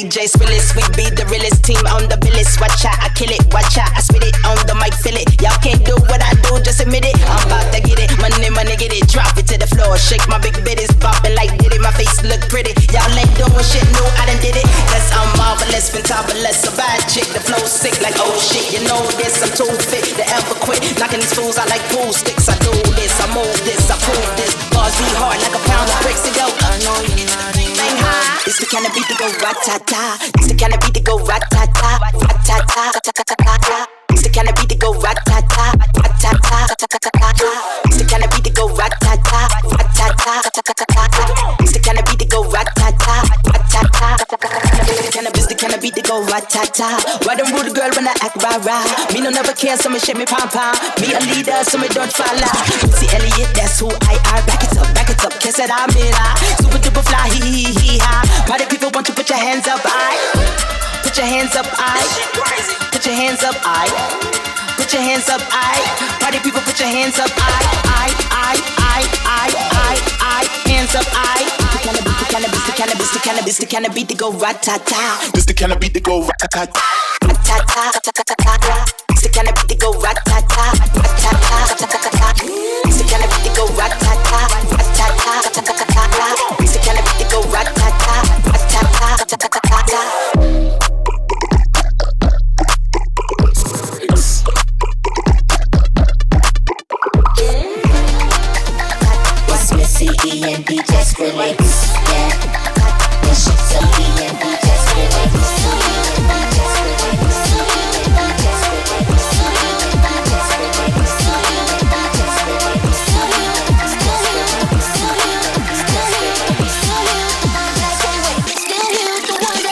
DJ Spillis, we be the realest team on the billis. Watch out, I kill it, watch out, I spit it on the mic, feel it. Y'all can't do what I do, just admit it. I'm about to get it, money, get it. Drop it to the floor, shake my big bitties, bopping like did it. My face look pretty, y'all ain't doing shit new, I done did it. Cause I'm marvelous, fantabulous, a bad chick. The flow sick like oh shit, you know this. I'm too fit to ever quit. Knocking these fools out like pool sticks. I do this, I move this, I prove this. Bars be hard like a pound of bricks to go. I know you ain't high. It's the kind of beat to go rat-ta-ta. It's the kind of beat to go rat-ta-ta, rat-ta-ta, rat-ta-ta. It's the kind of beat to go rat-ta-ta, rat-ta-ta, rat-ta-ta. It's the kind of beat to go rat-ta-ta, rat-ta-ta, rat-ta-ta. It's the kind of beat to go rat-ta-ta, rat-ta-ta. It's the kind of beat to go rat-ta-ta. Why them rude girl when I act rah-rah? Me no never care, so me shake me pom-pom. Me a leader, so me don't follow. See Elliot, that's who I are. Back it up, kiss it, I'm in. Super duper fly, hee-hee-hee-ha. Party people want to put your hands up, put your hands up, put your hands up, put your hands up, party people put your hands up, hands up, the kind of beat to go rat-ta-ta. This the kind of beat to go rat-ta-ta, rat-ta-ta. It's the kind of beat to go rat-ta-ta, rat-ta-ta. It's